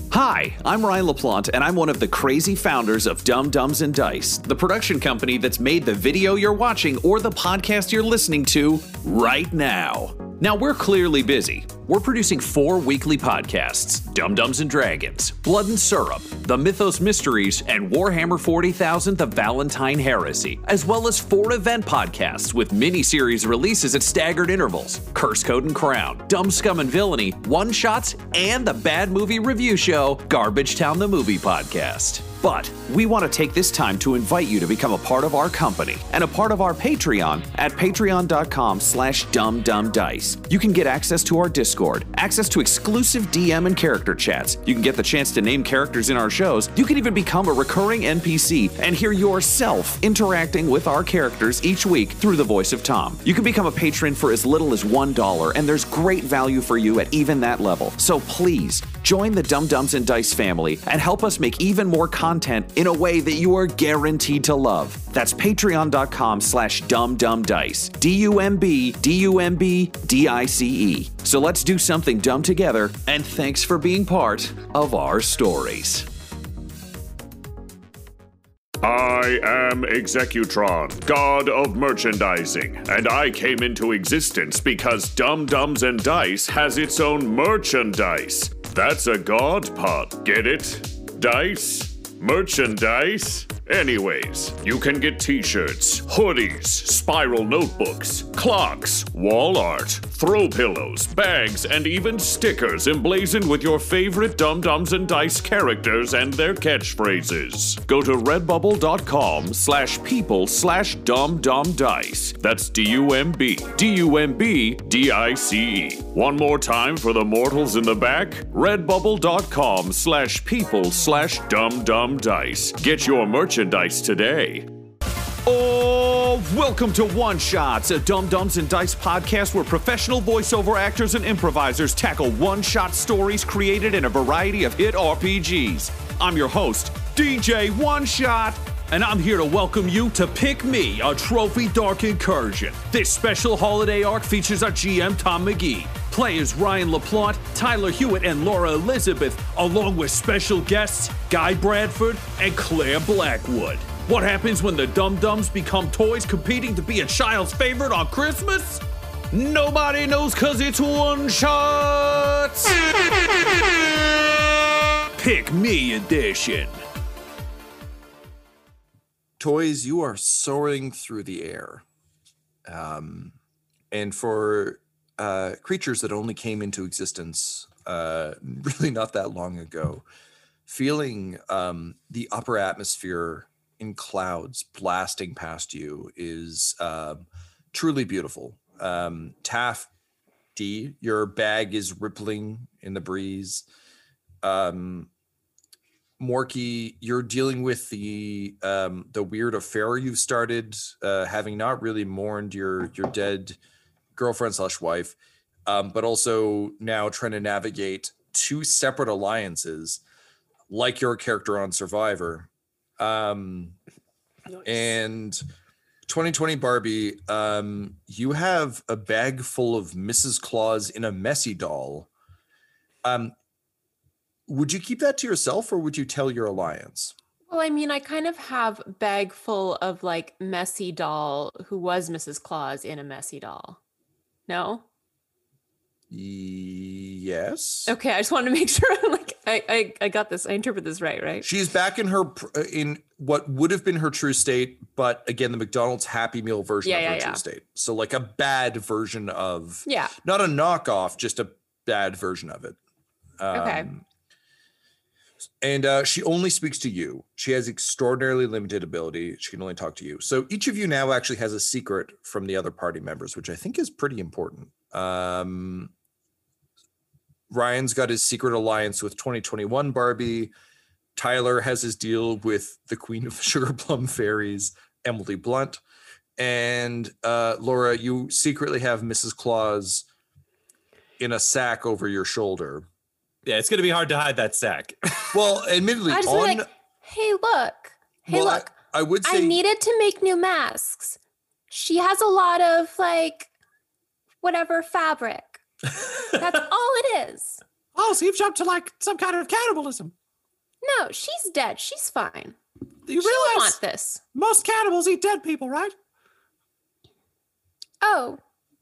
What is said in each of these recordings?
Hi, I'm Ryan LaPlante, and I'm one of the crazy founders of Dumb Dumbs and Dice, the production company that's made the video you're watching or the podcast you're listening to right now. Now, we're clearly busy. We're producing 4 weekly podcasts, Dumb Dumbs and Dragons, Blood and Syrup, The Mythos Mysteries, and Warhammer 40,000 The Valentine Heresy, as well as 4 event podcasts with mini-series releases at staggered intervals, Curse Code and Crown, Dumb Scum and Villainy, One-Shots, and the Bad Movie Review Show, Garbage Town the Movie Podcast. But we want to take this time to invite you to become a part of our company and a part of our Patreon at patreon.com/dumbdumbdice. You can get access to our Discord, access to exclusive DM and character chats. You can get the chance to name characters in our shows. You can even become a recurring NPC and hear yourself interacting with our characters each week through the voice of Tom. You can become a patron for as little as $1, and there's great value for you at even that level. So please, join the Dumb Dumbs and Dice family and help us make even more content in a way that you are guaranteed to love. That's patreon.com/dumbdumbdice. DUMBDICE. So let's do something dumb together, and thanks for being part of our stories. I am Executron, god of merchandising, and I came into existence because Dumb Dumbs and Dice has its own merchandise. That's a god pod, get it? Dice? Merchandise? Anyways, you can get t-shirts, hoodies, spiral notebooks, clocks, wall art, throw pillows, bags, and even stickers emblazoned with your favorite Dumb Dumbs and Dice characters and their catchphrases. Go to redbubble.com/people/dumbdumbdice. That's DUMBDICE. One more time for the mortals in the back, redbubble.com/people/dumbdumbdice. Get your merchandise today. Oh, welcome to One Shots, a Dumb Dumbs and Dice podcast where professional voiceover actors and improvisers tackle one-shot stories created in a variety of hit RPGs. I'm your host, DJ One Shot, and I'm here to welcome you to Pick Me, a Trophy Dark Incursion. This special holiday arc features our GM, Tom McGee, players Ryan LaPlante, Tyler Hewitt, and Laura Elizabeth, along with special guests Guy Bradford and Claire Blackwood. What happens when the Dum Dums become toys competing to be a child's favorite on Christmas? Nobody knows cause it's One Shots! Pick Me Edition. Toys, you are soaring through the air. And for creatures that only came into existence really not that long ago, feeling the upper atmosphere in clouds blasting past you is truly beautiful. Taff D, your bag is rippling in the breeze. Morky, you're dealing with the weird affair you've started, having not really mourned your dead girlfriend/wife, but also now trying to navigate 2 separate alliances, like your character on Survivor. Nice. And 2020 Barbie, you have a bag full of Mrs. Claus in a messy doll. Would you keep that to yourself or would you tell your alliance? Well, I mean, I kind of have a bag full of like messy doll who was Mrs. Claus in a messy doll. No? Yes. Okay, I just wanted to make sure I got this. I interpret this right? She's back in what would have been her true state, but again, the McDonald's Happy Meal version of her true state. So like a bad version of, not a knockoff, just a bad version of it. Okay. And she only speaks to you. She has extraordinarily limited ability. She can only talk to you. So each of you now actually has a secret from the other party members, which I think is pretty important. Ryan's got his secret alliance with 2021 Barbie. Tyler has his deal with the Queen of Sugar Plum Fairies, Emily Blunt. And Laura, you secretly have Mrs. Claus in a sack over your shoulder. Yeah, it's going to be hard to hide that sack. Well, admittedly, I just like, hey, look. I would say I needed to make new masks. She has a lot of like whatever fabric. That's all it is. Oh, so you've jumped to like some kind of cannibalism. No, she's dead. She's fine. You She realize don't want this. most cannibals eat dead people, right? Oh.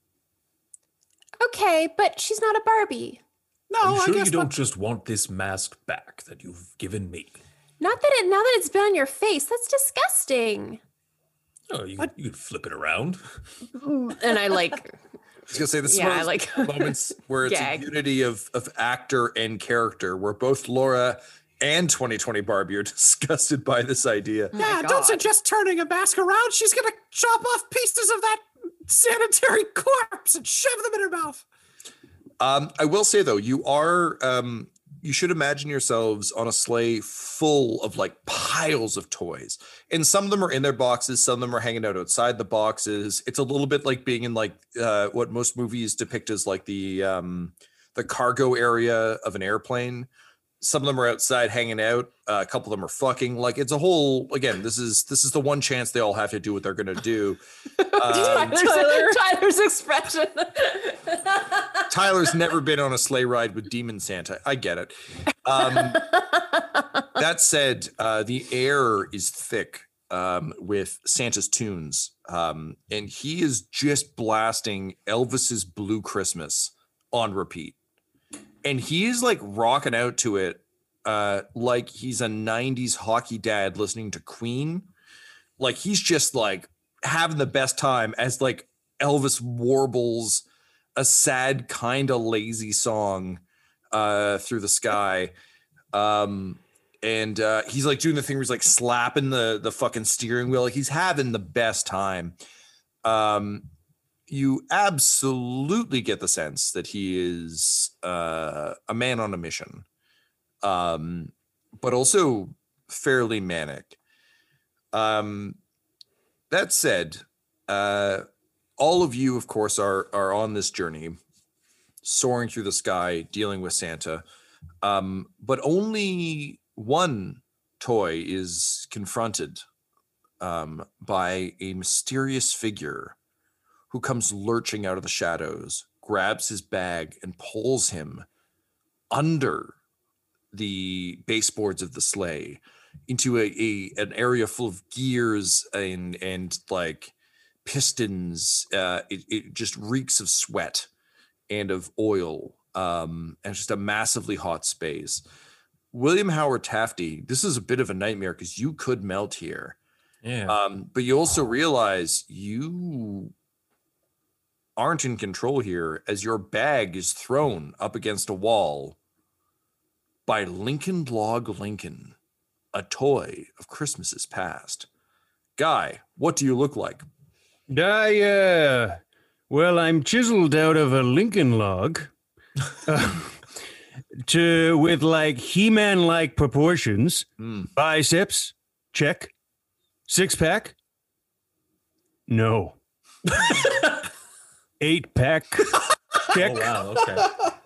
Okay, but she's not a Barbie. No, Are you I sure guess you don't not. just want this mask back that you've given me? Not that now that it's been on your face, that's disgusting. Oh, you could flip it around. And I like, I was gonna say this is Yeah, one of I those like moments where it's gag. a unity of actor and character, where both Laura and 2020 Barbie are disgusted by this idea. Yeah, God. don't suggest turning a mask around. She's gonna chop off pieces of that sanitary corpse and shove them in her mouth. I will say though, you should imagine yourselves on a sleigh full of like piles of toys, and some of them are in their boxes, some of them are hanging out outside the boxes. It's a little bit like being in like what most movies depict as like the cargo area of an airplane. Some of them are outside hanging out. A couple of them are fucking. Like it's a whole. Again, this is the one chance they all have to do what they're gonna do. Tyler's expression. Tyler's never been on a sleigh ride with Demon Santa. I get it. That said, the air is thick with Santa's tunes, and he is just blasting Elvis's Blue Christmas on repeat. And he is like rocking out to it like he's a 90s hockey dad listening to Queen. Like he's just like having the best time as like Elvis warbles a sad, kind of lazy song through the sky. And he's like doing the thing where he's like slapping the fucking steering wheel. Like he's having the best time. You absolutely get the sense that he is a man on a mission, but also fairly manic. That said, all of you, of course, are on this journey, soaring through the sky, dealing with Santa. But only one toy is confronted by a mysterious figure who comes lurching out of the shadows, grabs his bag, and pulls him under the baseboards of the sleigh into an area full of gears and like pistons. It just reeks of sweat and of oil, and just a massively hot space. William Howard Taftey, this is a bit of a nightmare because you could melt here. Yeah. But you also realize you aren't in control here as your bag is thrown up against a wall by Lincoln Log Lincoln, a toy of Christmases past. Guy, what do you look like? Well, I'm chiseled out of a Lincoln log with like He-Man like proportions. Biceps, check. Six-pack? No. 8-pack? Check. Oh, wow. Okay.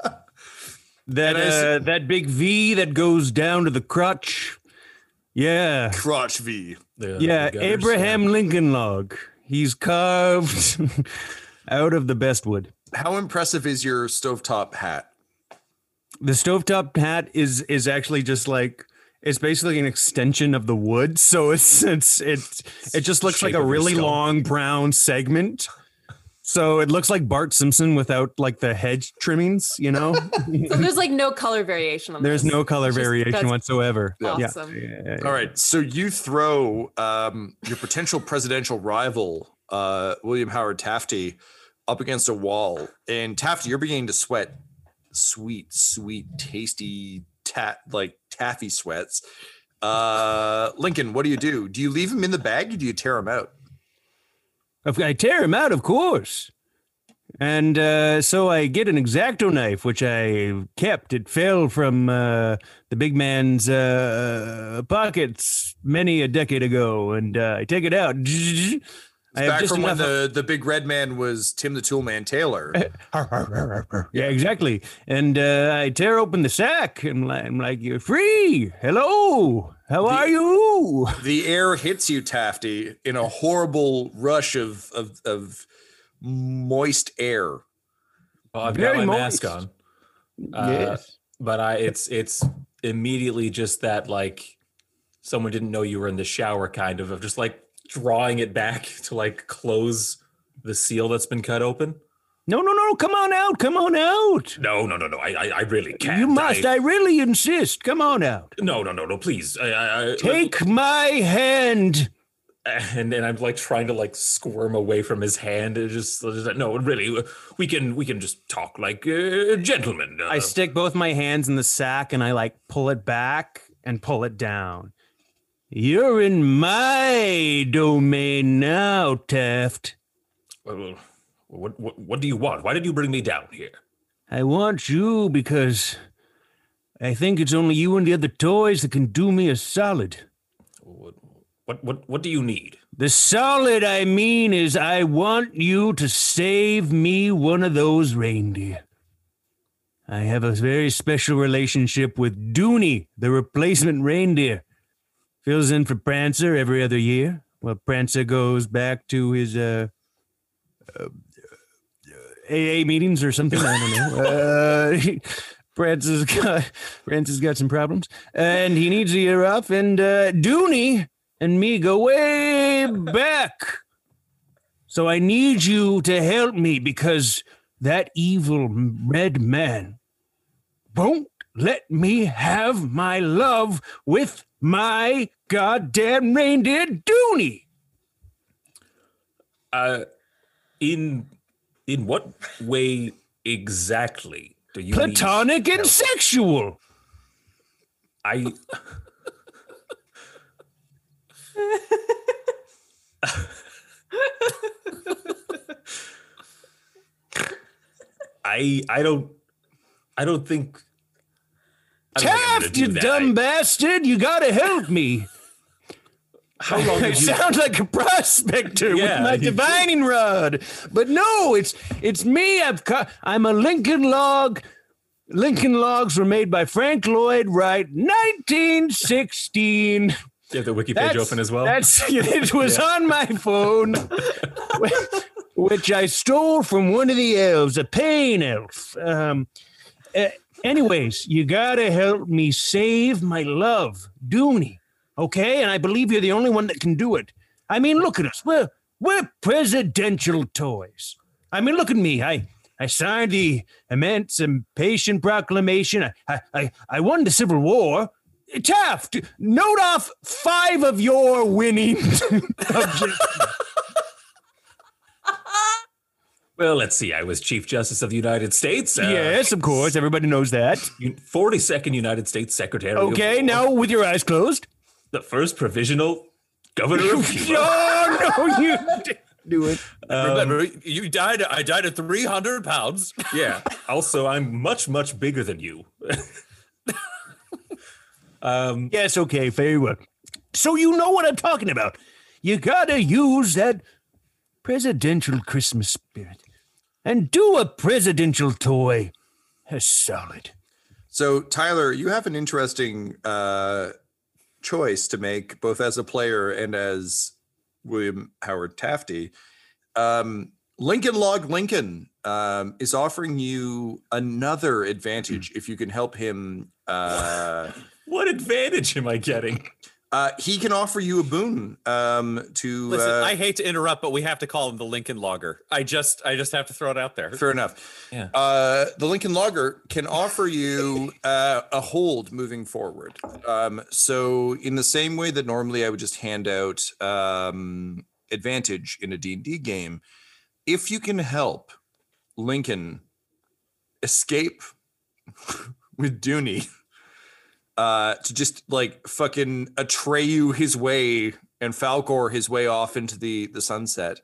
That big V that goes down to the crotch. Yeah. Crotch V. Yeah, Abraham Lincoln log. He's carved out of the best wood. How impressive is your stovetop hat? The stovetop hat is actually just like, it's basically an extension of the wood. So it just looks like a really long brown segment. So it looks like Bart Simpson without like the hedge trimmings, you know? So there's like no color variation on There's this. no color It's just- variation that's whatsoever. Awesome. Yeah. All right, so you throw your potential presidential rival, William Howard Taftey, up against a wall, and Taftey, you're beginning to sweat sweet, tasty taffy sweats. Lincoln, what do you do? Do you leave him in the bag or do you tear him out? I tear him out, of course. And so I get an X-Acto knife, which I kept. It fell from the big man's pockets many a decade ago, and I take it out. I have Back just from when enough the big red man was Tim the Toolman Taylor. Yeah, exactly. And I tear open the sack, and I'm like, "You're free. Hello, how are you?" The air hits you, Taftey, in a horrible rush of moist air. Oh, I've Very got my moist. mask on. Yes. But it's immediately just that like someone didn't know you were in the shower kind of just like drawing it back to like close the seal that's been cut open. No, come on out. No. I really can't. You must. I really insist. Come on out. No, please. Take my hand. And I'm like trying to like squirm away from his hand. It just no, really, we can just talk like gentlemen. I stick both my hands in the sack and I like pull it back and pull it down. You're in my domain now, Taft. What do you want? Why did you bring me down here? I want you because I think it's only you and the other toys that can do me a solid. What do you need? The solid I mean is I want you to save me one of those reindeer. I have a very special relationship with Dooney, the replacement reindeer. Fills in for Prancer every other year. Well, Prancer goes back to his AA meetings or something. I don't know. Prancer's got some problems, and he needs a year off. And Dooney and me go way back. So I need you to help me because that evil red man won't let me have my love with my goddamn reindeer Dooney. In what way exactly do you platonic and sexual? I don't think Taft, you dumb bastard, you gotta help me. How long did you sound like a prospector with my divining rod, but no, it's me. I'm a Lincoln log. Lincoln logs were made by Frank Lloyd Wright, 1916. You have the wiki page open as well. It was on my phone, which I stole from one of the elves, a pain elf. Anyways, you gotta help me save my love, Dooney. Okay, and I believe you're the only one that can do it. I mean, look at us. We're presidential toys. I mean, look at me. I signed the Emancipation Proclamation. I won the Civil War. Taft, note off 5 of your winning objectives. Well, let's see. I was Chief Justice of the United States. Yes, of course. Everybody knows that. 42nd United States Secretary. Okay, now with your eyes closed. The first provisional governor of Cuba. No, you didn't do it. Remember, you died. I died at 300 pounds. Yeah. Also, I'm much, much bigger than you. Yes, okay, very well. So you know what I'm talking about. You gotta use that presidential Christmas spirit and do a presidential toy. That's solid. So, Tyler, you have an interesting choice to make, both as a player and as William Howard Tafty. Lincoln Log Lincoln is offering you another advantage if you can help him. What advantage am I getting? He can offer you a boon to. Listen, I hate to interrupt, but we have to call him the Lincoln Logger. I just have to throw it out there. Fair enough. Yeah. The Lincoln Logger can offer you a hold moving forward. So in the same way that normally I would just hand out advantage in a D&D game, if you can help Lincoln escape with Dooney, to just like fucking Atreyu his way and Falcor his way off into the sunset,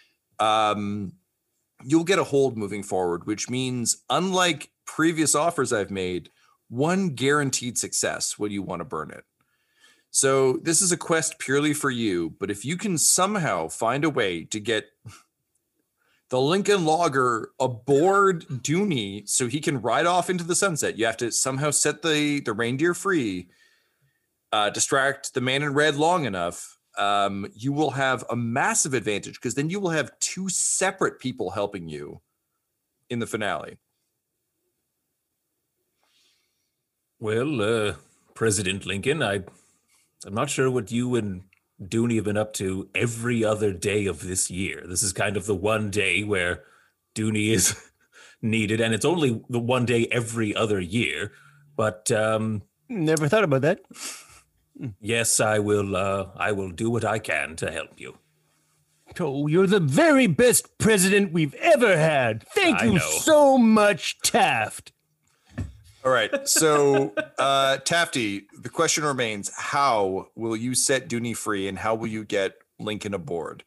you'll get a hold moving forward, which means, unlike previous offers I've made, 1 guaranteed success when you want to burn it. So this is a quest purely for you, but if you can somehow find a way to get the Lincoln Logger aboard Dooney so he can ride off into the sunset, you have to somehow set the reindeer free, distract the man in red long enough, you will have a massive advantage, because then you will have 2 separate people helping you in the finale. Well, President Lincoln, I'm not sure what you and Dooney have been up to every other day of this year. This is kind of the one day where Dooney is needed, and it's only the one day every other year. But Never thought about that. yes, I will do what I can to help you. Oh, you're the very best president we've ever had. Thank I you know. so much, Taft. All right. So, Tafty, the question remains: how will you set Dooney free, and how will you get Lincoln aboard?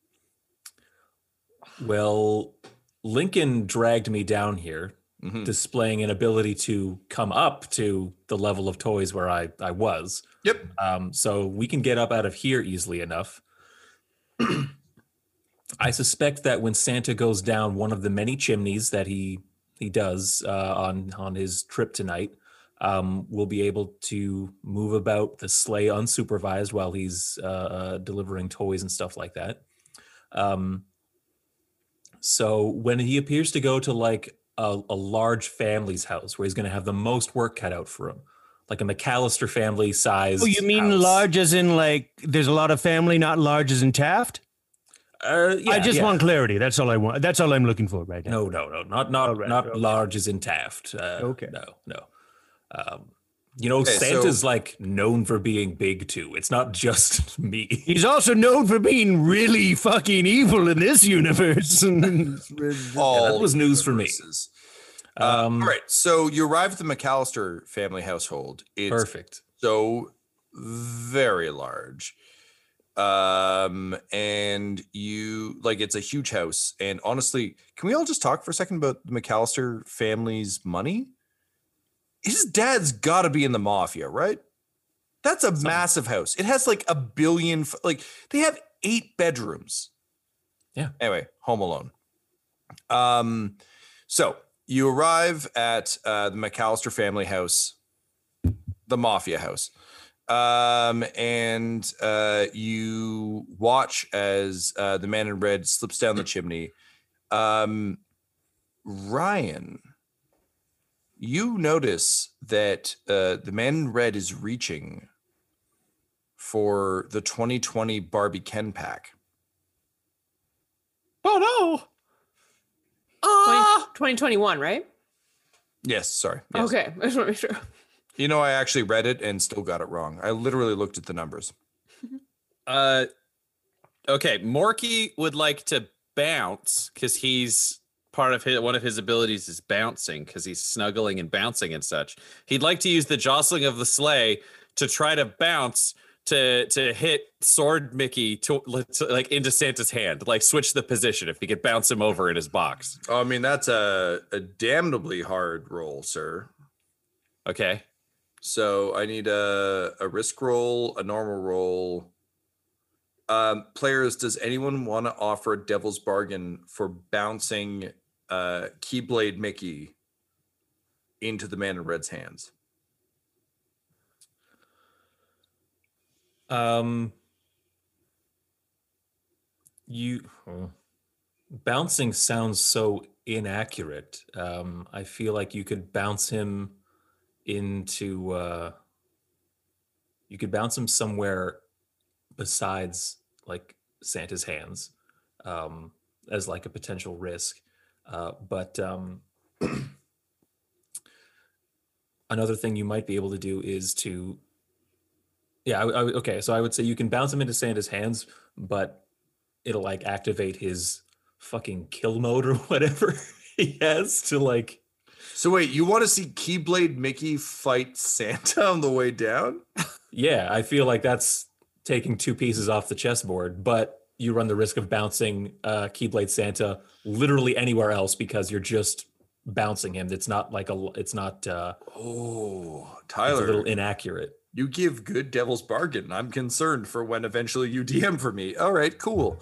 Well, Lincoln dragged me down here, displaying an ability to come up to the level of toys where I was. Yep. So we can get up out of here easily enough. I suspect that when Santa goes down one of the many chimneys that he does on his trip tonight, we'll be able to move about the sleigh unsupervised while he's delivering toys and stuff like that. So when he appears to go to like a large family's house where he's going to have the most work cut out for him, like a McAllister family size. Oh, you mean house. large as in like there's a lot of family, not large as in Taft? I just want clarity. That's all I want. That's all I'm looking for right now. No, not large as in Taft. Okay. No. Santa's like known for being big too. It's not just me. He's also known for being really fucking evil in this universe. That was news for me. All right. So you arrive at the McAllister family household. It's Perfect. so very large. And you like it's a huge house. And honestly, can we all just talk for a second about the McAllister family's money? His dad's got to be in the mafia, right? That's a massive house. It has like a billion, like they have 8 bedrooms. Yeah. Anyway, Home Alone. So you arrive at the McAllister family house, the mafia house. And you watch as the man in red slips down the chimney. Ryan, you notice that the man in red is reaching for the 2020 Barbie Ken pack. Oh no. 2021, right? Yes, sorry. Yes. Okay, I just want to make sure. You know, I actually read it and still got it wrong. I literally looked at the numbers. Okay, Morky would like to bounce because he's one of his abilities is bouncing because he's snuggling and bouncing and such. He'd like to use the jostling of the sleigh to try to bounce to hit Sword Mickey to like into Santa's hand, like switch the position if he could bounce him over in his box. Oh, I mean, that's a damnably hard roll, sir. Okay. So I need a risk roll, a normal roll. Players, does anyone want to offer a devil's bargain for bouncing Keyblade Mickey into the man in red's hands? Bouncing sounds so inaccurate. I feel like you could bounce him into you could bounce him somewhere besides like Santa's hands as like a potential risk. But another thing you might be able to do is to okay, so I would say you can bounce him into Santa's hands, but it'll like activate his fucking kill mode or whatever he has to like. So wait, you want to see Keyblade Mickey fight Santa on the way down? Yeah, I feel like that's taking 2 pieces off the chessboard, but you run the risk of bouncing Keyblade Santa literally anywhere else because you're just bouncing him. It's not like Tyler, it's a little inaccurate. You give good devil's bargain. I'm concerned for when eventually you DM for me. All right, cool.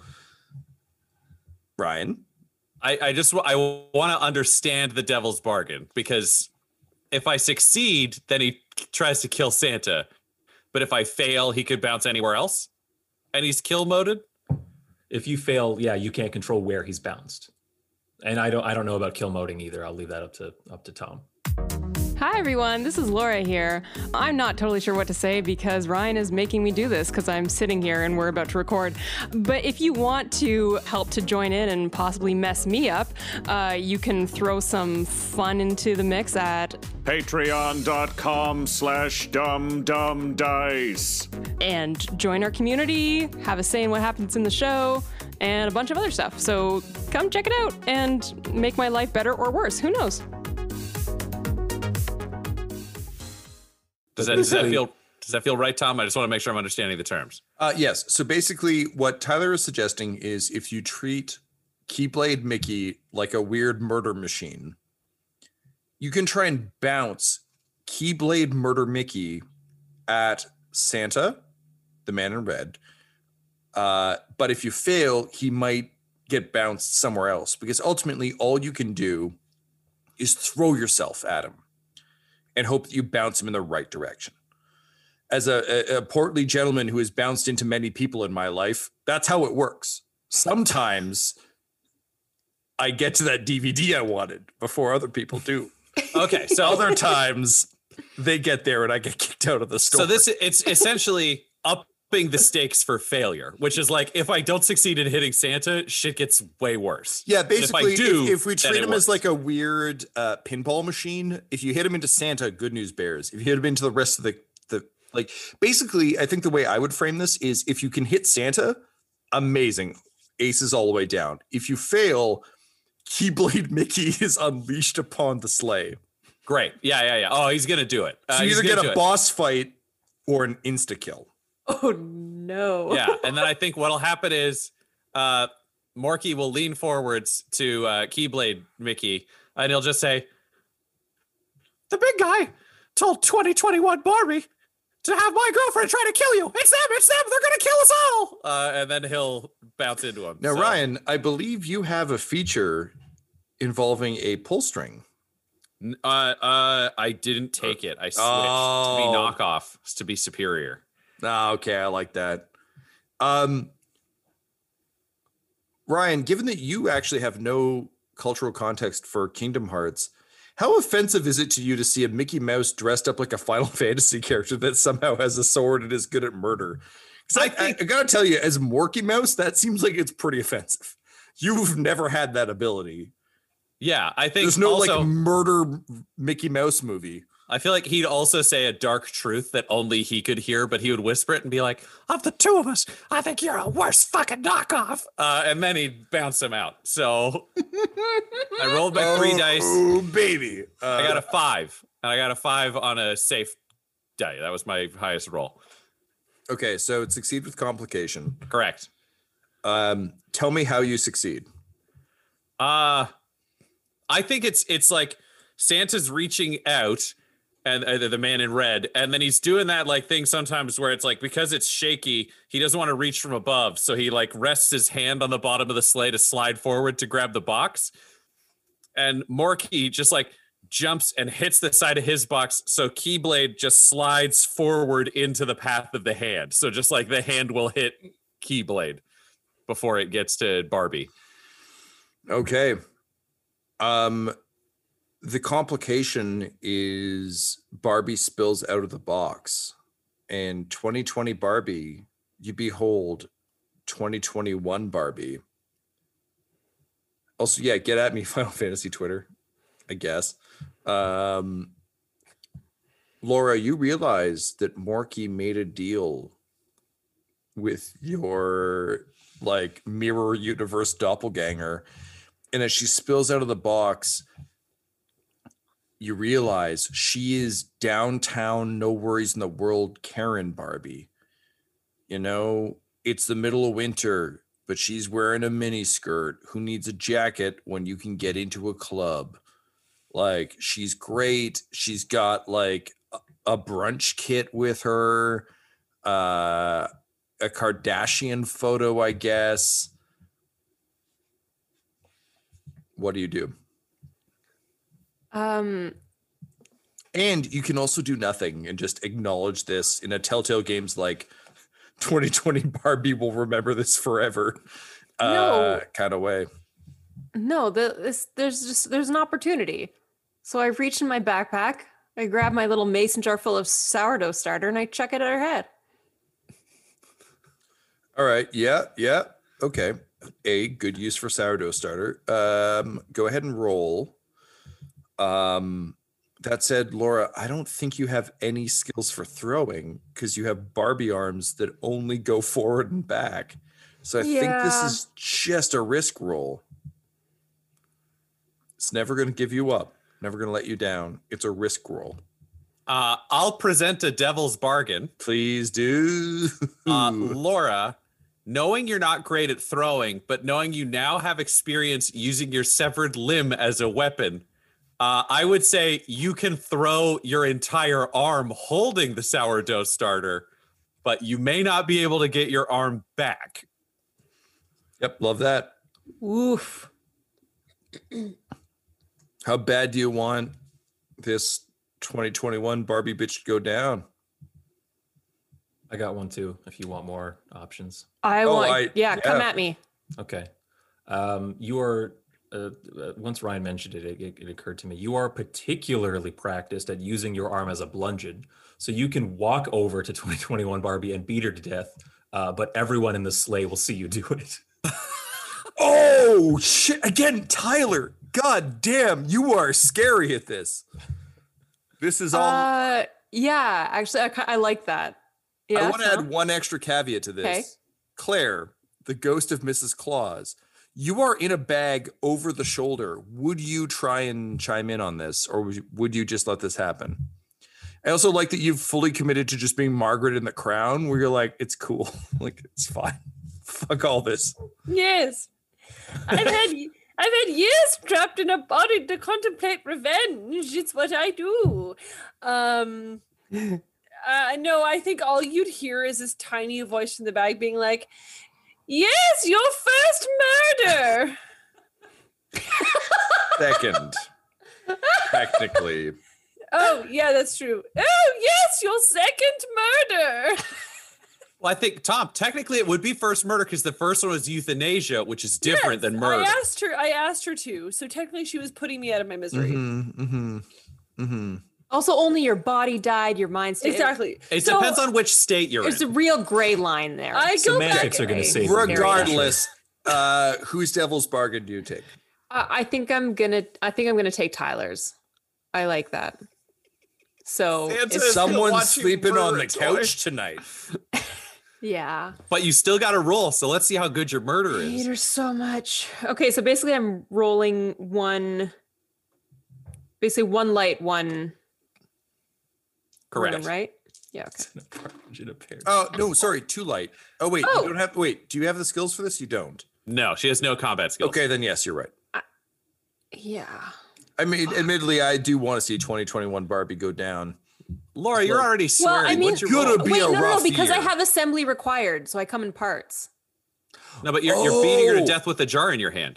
Ryan? I want to understand the devil's bargain, because if I succeed, then he tries to kill Santa. But if I fail, he could bounce anywhere else and he's kill moded. If you fail, yeah, you can't control where he's bounced. And I don't know about kill moding either. I'll leave that up to Tom. Hi everyone, this is Laura here. I'm not totally sure what to say because Ryan is making me do this because I'm sitting here and we're about to record. But if you want to help to join in and possibly mess me up, you can throw some fun into the mix at Patreon.com/dumdumdice. and join our community, have a say in what happens in the show, and a bunch of other stuff. So come check it out and make my life better or worse. Who knows? Does that feel right, Tom? I just want to make sure I'm understanding the terms. Yes. So basically, what Tyler is suggesting is if you treat Keyblade Mickey like a weird murder machine, you can try and bounce Keyblade Murder Mickey at Santa, the man in red. But if you fail, he might get bounced somewhere else because ultimately all you can do is throw yourself at him and hope that you bounce him in the right direction. As a portly gentleman who has bounced into many people in my life, that's how it works. Sometimes I get to that DVD I wanted before other people do. Okay, so other times they get there and I get kicked out of the store. So it's essentially upping the stakes for failure, which is like if I don't succeed in hitting Santa, shit gets way worse. Yeah, basically, if we treat him works. as like a weird pinball machine, if you hit him into Santa, good news bears. If you hit him into the rest of the like, basically, I think the way I would frame this is if you can hit Santa, amazing, aces all the way down. If you fail, Keyblade Mickey is unleashed upon the sleigh. Great, yeah. Oh, he's gonna do it. So you either get a boss fight or an insta kill. Oh no. Yeah, and then I think what'll happen is Morky will lean forwards to Keyblade Mickey, and he'll just say, The big guy told 2021 Barbie to have my girlfriend try to kill you. It's them. They're going to kill us all. and then he'll bounce into him. Now, So- Ryan, I believe you have a feature involving a pull string. I didn't take it. I switched to be knockoff, to be superior. Okay, I like that. Ryan, given that you actually have no cultural context for Kingdom Hearts, how offensive is it to you to see a Mickey Mouse dressed up like a Final Fantasy character that somehow has a sword and is good at murder? Because I gotta tell you, as Morky Mouse, that seems like it's pretty offensive. You've never had that ability. Yeah, I think There's no also, like murder Mickey Mouse movie. I feel like he'd also say a dark truth that only he could hear, but he would whisper it and be like, Of the two of us, I think you're a worse fucking knockoff. and then he'd bounce him out. So I rolled my 3 dice. Oh, baby. I got a 5. And I got a 5 on a safe die. That was my highest roll. Okay, so it succeed with complication. Correct. Tell me how you succeed. I think it's like Santa's reaching out and the man in red, and then he's doing that like thing sometimes where it's like, because it's shaky, he doesn't want to reach from above, so he like rests his hand on the bottom of the sleigh to slide forward to grab the box, and Morky just like jumps and hits the side of his box, so Keyblade just slides forward into the path of the hand, so just like the hand will hit Keyblade before it gets to Barbie. Okay. The complication is Barbie spills out of the box, and 2020 Barbie, you behold 2021 Barbie. Also, yeah, get at me, Final Fantasy Twitter, I guess. Laura, you realize that Morky made a deal with your like mirror universe doppelganger, and as she spills out of the box, you realize she is downtown, no worries in the world, Karen Barbie. You know, it's the middle of winter, but she's wearing a mini skirt. Who needs a jacket when you can get into a club? Like, she's great. She's got like a brunch kit with her, a Kardashian photo, I guess. What do you do? And you can also do nothing and just acknowledge this in a Telltale Games like 2020 Barbie will remember this forever kind of way. No, there's an opportunity. So I reached in my backpack, I grab my little mason jar full of sourdough starter and I chuck it at her head. All right. Yeah. Okay. A good use for sourdough starter. Go ahead and roll. That said, Laura, I don't think you have any skills for throwing because you have Barbie arms that only go forward and back. So I think this is just a risk roll. It's never going to give you up. Never going to let you down. It's a risk roll. I'll present a devil's bargain. Please do. Laura, knowing you're not great at throwing, but knowing you now have experience using your severed limb as a weapon, I would say you can throw your entire arm holding the sourdough starter, but you may not be able to get your arm back. Yep, love that. Oof. How bad do you want this 2021 Barbie bitch to go down? I got one too, if you want more options. Come at me. Okay. You are, once Ryan mentioned it, it occurred to me, you are particularly practiced at using your arm as a bludgeon. So you can walk over to 2021 Barbie and beat her to death, but everyone in the sleigh will see you do it. Oh, shit. Again, Tyler. God damn, you are scary at this. This is all. Yeah, actually, I like that. Yeah, I want to add one extra caveat to this. Okay. Claire, the ghost of Mrs. Claus, you are in a bag over the shoulder. Would you try and chime in on this, or would you just let this happen? I also like that you've fully committed to just being Margaret in the Crown, where you're like, it's cool. Like, it's fine. Fuck all this. Yes. I've had years trapped in a body to contemplate revenge. It's what I do. No, I think all you'd hear is this tiny voice from the bag being like, yes, your first murder. Second, technically. Oh, yeah, that's true. Oh, yes, your second murder. Well, I think, Tom, technically it would be first murder because the first one was euthanasia, which is different than murder. I asked her to. So technically she was putting me out of my misery. Also, only your body died, your mind stayed. Exactly. It depends on which state you're There's in. a real gray line there. Semantics are going to say. Regardless, whose devil's bargain do you take? I think I'm gonna take Tyler's. I like that. So someone's sleeping on the couch tonight. Yeah. But you still got to roll, so let's see how good your murder I hate is. her so much. Okay, so basically I'm rolling one light, one. Correct. One, right? Yeah. Okay. Oh, no, sorry, 2 light. Oh, wait, you don't have, do you have the skills for this? You don't. No, she has no combat skills. Okay, then yes, you're right. Yeah. I mean, admittedly, I do want to see 2021 Barbie go down. Laura, you're already swearing. Well, I mean, What's gonna be a rough because I year. have assembly required, so I come in parts. No, but you're beating her to death with a jar in your hand.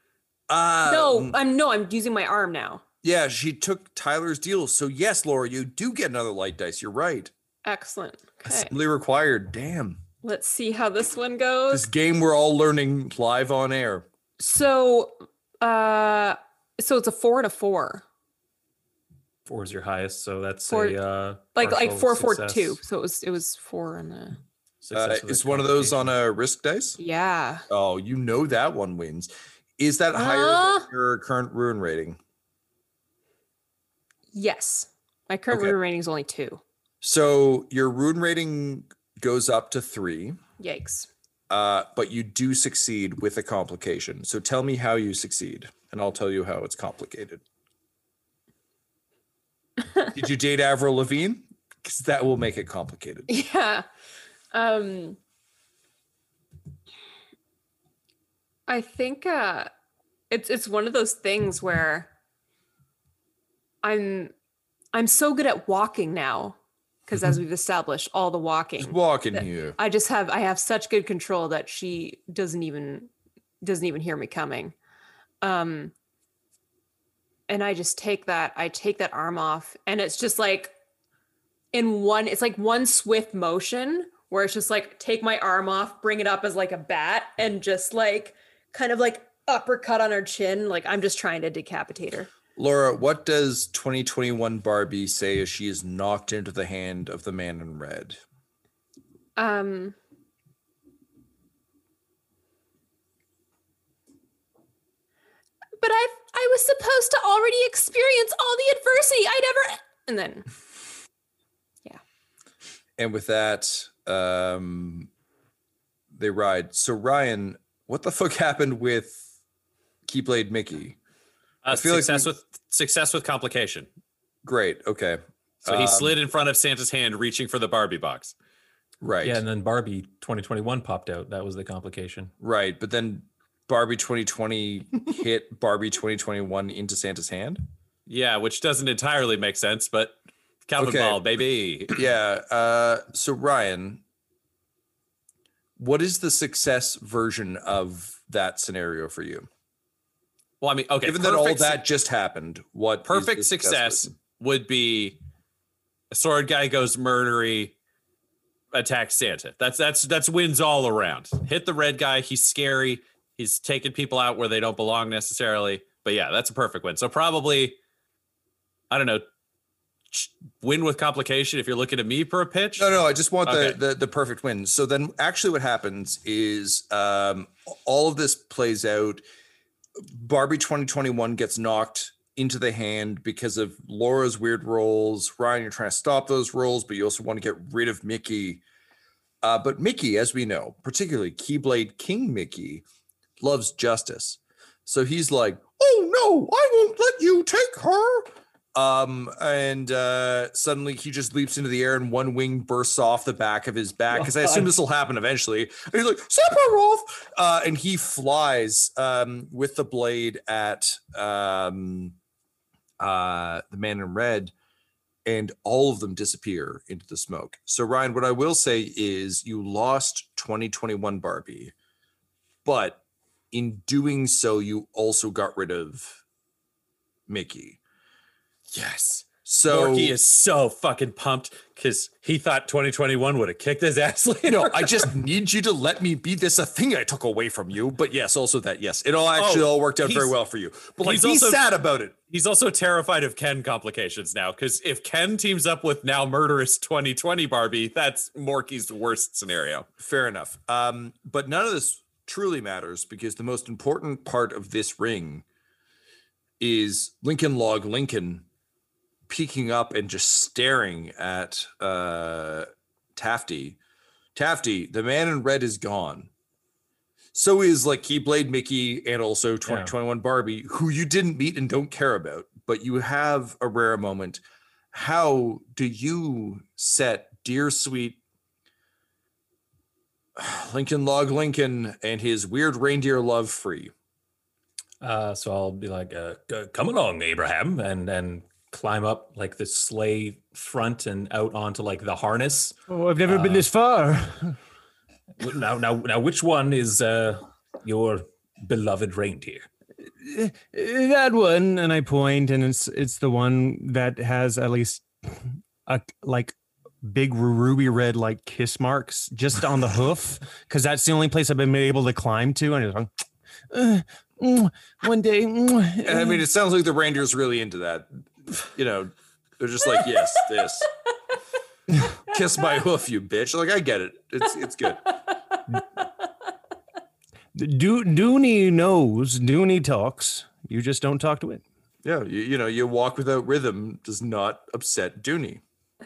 I'm using my arm now. Yeah, she took Tyler's deal. So yes, Laura, you do get another light dice. You're right. Excellent. Okay. Assembly required. Damn. Let's see how this one goes. This game we're all learning live on air. So it's a 4 and a 4. 4 is your highest, so that's Four- a like partial 4, 4, success. 2. So it was 4 and a. Success with Is a one of those on a risk dice? Yeah. Oh, you know that one wins. Is that higher than your current ruin rating? Yes. My current Okay. ruin rating is only 2. So your ruin rating goes up to 3, Yikes. but you do succeed with a complication. So tell me how you succeed, and I'll tell you how it's complicated. Did you date Avril Lavigne? Because that will make it complicated. Yeah. I think it's one of those things where I'm so good at walking now because as we've established all the walking. Just walking here. I have such good control that she doesn't even hear me coming. And I just take that arm off and it's just like it's like one swift motion where it's just like take my arm off, bring it up as like a bat and just like kind of like uppercut on her chin. Like I'm just trying to decapitate her. Laura, what does 2021 Barbie say as she is knocked into the hand of the man in red? But I was supposed to already experience all the adversity. And then, yeah. And with that, they ride. So Ryan, what the fuck happened with Keyblade Mickey? I feel success with complication. Great. Okay. So he slid in front of Santa's hand, reaching for the Barbie box. Right. Yeah, and then Barbie 2021 popped out. That was the complication. Right, but then Barbie 2020 hit Barbie 2021 into Santa's hand. Yeah, which doesn't entirely make sense, but Calvin Ball, baby. Yeah. So Ryan, what is the success version of that scenario for you? Well, I mean, okay. Given that all that just happened, what perfect success would be? A sword guy goes murdery, attacks Santa. That's wins all around. Hit the red guy. He's scary. He's taking people out where they don't belong necessarily. But yeah, that's a perfect win. So probably, I don't know, win with complication if you're looking at me for a pitch. No, I just want the perfect win. So then actually what happens is all of this plays out. Barbie 2021 gets knocked into the hand because of Laura's weird rolls. Ryan, you're trying to stop those rolls, but you also want to get rid of Mickey. But Mickey, as we know, particularly Keyblade King Mickey, loves justice. So he's like, oh no, I won't let you take her. And suddenly he just leaps into the air and one wing bursts off the back of his back, because I assume this will happen eventually. And he's like, Sephiroth! And he flies with the blade at the man in red, and all of them disappear into the smoke. So Ryan, what I will say is you lost 2021 Barbie, but in doing so, you also got rid of Mickey. Yes. So Morky is so fucking pumped because he thought 2021 would have kicked his ass later. No, I just need you to let me be this a thing I took away from you. But yes, also that, yes, it all actually all worked out very well for you. But like, be sad about it. He's also terrified of Ken complications now, because if Ken teams up with now murderous 2020 Barbie, that's Morky's worst scenario. Fair enough. But none of this truly matters, because the most important part of this ring is Lincoln Log Lincoln peeking up and just staring at Tafty. Tafty, the man in red is gone. So is like Keyblade Mickey and also 2021 Barbie, who you didn't meet and don't care about, but you have a rare moment. How do you set dear sweet Lincoln Log Lincoln and his weird reindeer love free? So I'll be like, come along, Abraham, and climb up like the sleigh front and out onto like the harness. Oh, I've never been this far. Now, which one is your beloved reindeer? That one, and I point, and it's the one that has at least a like big ruby red like kiss marks just on the hoof, because that's the only place I've been able to climb to, and it's like, one day. I mean, it sounds like the reindeer's really into that. You know, they're just like, yes, this. Kiss my hoof, you bitch. Like, I get it. It's good. Dooney knows. Dooney talks. You just don't talk to it. Yeah, you know, you walk without rhythm does not upset Dooney.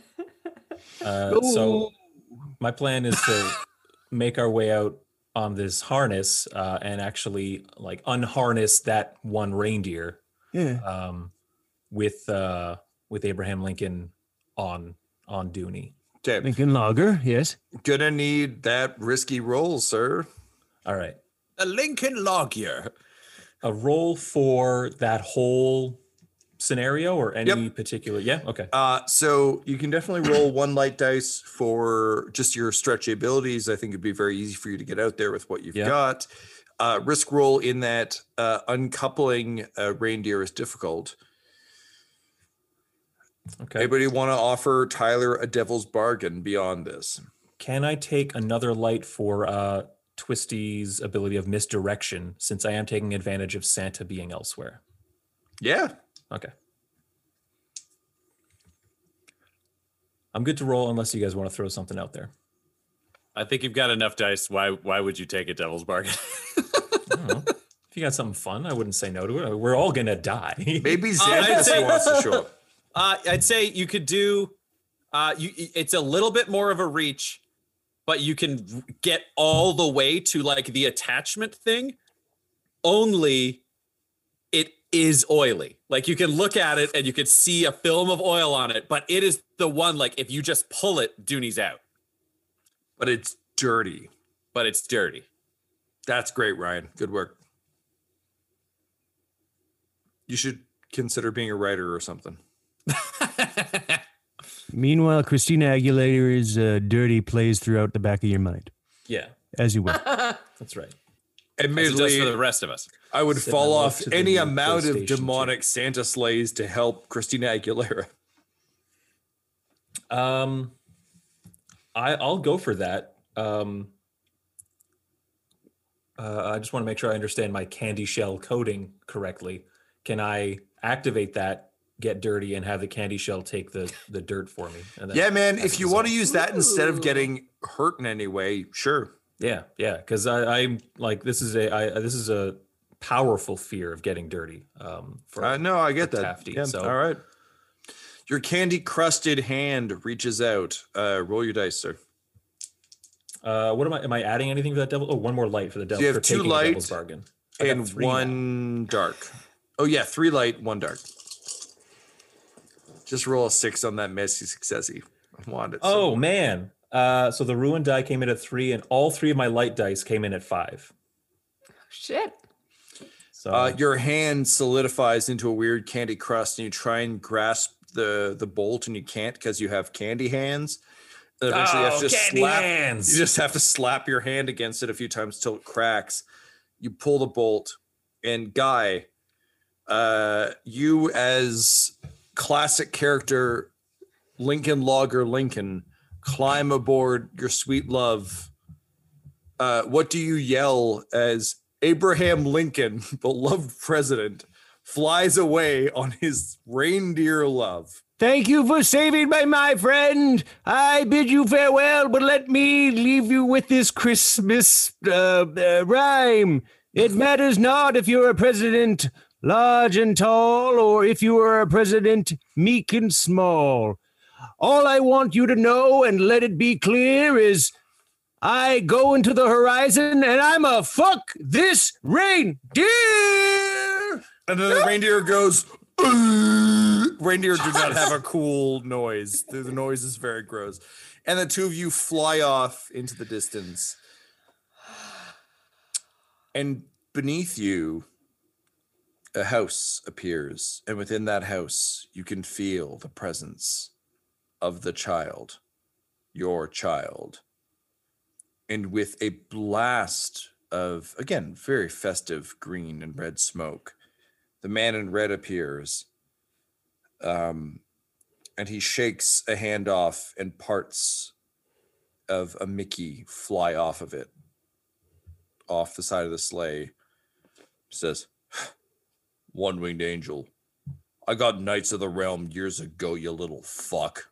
So my plan is to make our way out on this harness and actually like unharness that one reindeer. Yeah. With Abraham Lincoln on Dooney. Okay. Lincoln Logger, yes. Gonna need that risky roll, sir. All right. A Lincoln Logger. A roll for that whole scenario or any particular? Yeah. Okay. So you can definitely roll one light dice for just your stretchy abilities. I think it'd be very easy for you to get out there with what you've got. Risk roll in that uncoupling a reindeer is difficult. Okay. Anybody want to offer Tyler a devil's bargain beyond this? Can I take another light for Twisty's ability of misdirection, since I am taking advantage of Santa being elsewhere? Yeah. Okay. I'm good to roll unless you guys want to throw something out there. I think you've got enough dice. Why would you take a devil's bargain? I don't know. If you got something fun, I wouldn't say no to it. We're all gonna die. Maybe Xanthus wants to show up. I'd say you could do. It's a little bit more of a reach, but you can get all the way to like the attachment thing. Only it is oily. Like you can look at it and you can see a film of oil on it, but it is the one. Like if you just pull it, Dooney's out. But it's dirty. But it's dirty. That's great, Ryan. Good work. You should consider being a writer or something. Meanwhile, Christina Aguilera's dirty plays throughout the back of your mind. Yeah. As you will. That's right. Admittedly, just for the rest of us. I would Sitting fall up off to the any new amount of PlayStation demonic Santa sleighs to help Christina Aguilera. I'll go for that. I just want to make sure I understand my candy shell coding correctly. Can I activate that, get dirty, and have the candy shell take the dirt for me? And then Yeah, man. If you want to use that instead of getting hurt in any way, sure. Yeah, because I'm like this is a powerful fear of getting dirty. No, I get that. Tafty, Yeah, so- all right. Your candy crusted hand reaches out. Roll your dice, sir. What am I adding anything for that devil? Oh, one more light for the devil. So you have for 2 taking the light devil's bargain. I got and 3 now. 1 dark. Oh yeah, 3 light, 1 dark. Just roll a 6 on that messy successy. I want it. Oh man. So the ruined die came in at 3, and all 3 of my light dice came in at 5. Shit. So Your hand solidifies into a weird candy crust, and you try and grasp the bolt, and you can't because you have candy hands. And eventually you have to candy hands. You just have to slap your hand against it a few times till it cracks. You pull the bolt, and Guy, you as classic character Lincoln Logger Lincoln climb aboard your sweet love. What do you yell as Abraham Lincoln, beloved president, flies away on his reindeer love? Thank you for saving my friend. I bid you farewell, but let me leave you with this Christmas rhyme. It matters not if you're a president large and tall, or if you are a president meek and small. All I want you to know, and let it be clear, is I go into the horizon and I'm a fuck this reindeer. And then the reindeer goes, reindeer do not have a cool noise. The noise is very gross. And the 2 of you fly off into the distance. And beneath you, a house appears. And within that house, you can feel the presence of the child, your child. And with a blast of, again, very festive green and red smoke, the man in red appears, and he shakes a hand off, and parts of a Mickey fly off of it, off the side of the sleigh. He says, "One-winged angel, I got Knights of the Realm years ago, you little fuck.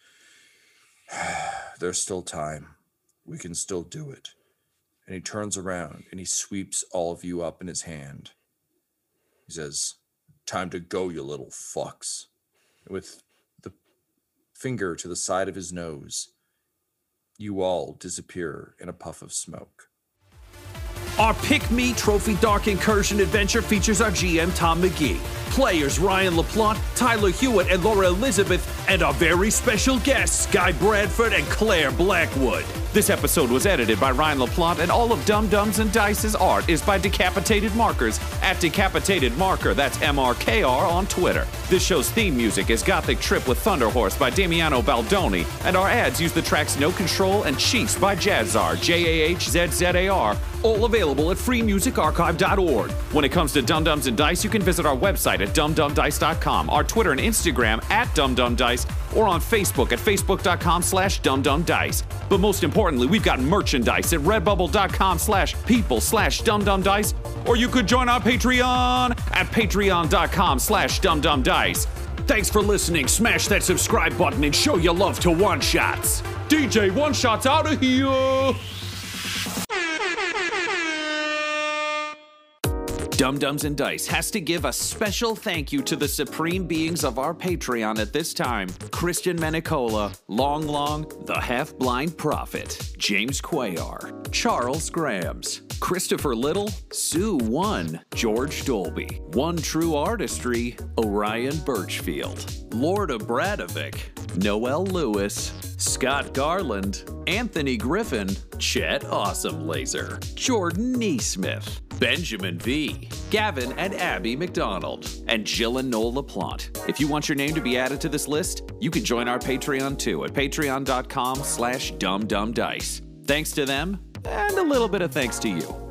There's still time. We can still do it." And he turns around and he sweeps all of you up in his hand. He says, "Time to go, you little fucks." With the finger to the side of his nose, you all disappear in a puff of smoke. Our Pick Me Trophy Dark Incursion adventure features our GM Tom McGee, players Ryan LaPlante, Tyler Hewitt, and Laura Elizabeth, and our very special guests Guy Bradford and Claire Blackwood. This episode was edited by Ryan LaPlante, and all of Dum Dums and Dice's art is by Decapitated Markers at Decapitated Marker. That's MRKR on Twitter. This show's theme music is Gothic Trip with Thunder Horse by Damiano Baldoni, and our ads use the tracks No Control and Chiefs by Jazzar, JAHZZAR, all available at freemusicarchive.org. When it comes to Dum Dums and Dice, you can visit our website at dumdumdice.com, our Twitter and Instagram at dumdumdice, or on Facebook at facebook.com/dumdumdice. But most importantly, we've got merchandise at redbubble.com/people/dumdumdice, or you could join our Patreon at patreon.com/dumdumdice. Thanks for listening. Smash that subscribe button and show your love to One Shots. DJ One Shots out of here. Dum Dums and Dice has to give a special thank you to the supreme beings of our Patreon at this time: Christian Menicola, Long, the Half-Blind Prophet, James Cuellar, Charles Grams, Christopher Little, Sue One, George Dolby, One True Artistry, Orion Birchfield, Lord of Bradovic, Noel Lewis, Scott Garland, Anthony Griffin, Chet Awesome Laser, Jordan Neesmith, Benjamin V, Gavin and Abby McDonald, and Jill and Noel LaPlante. If you want your name to be added to this list, you can join our Patreon too at patreon.com/dumdumdice. Thanks to them, and a little bit of thanks to you.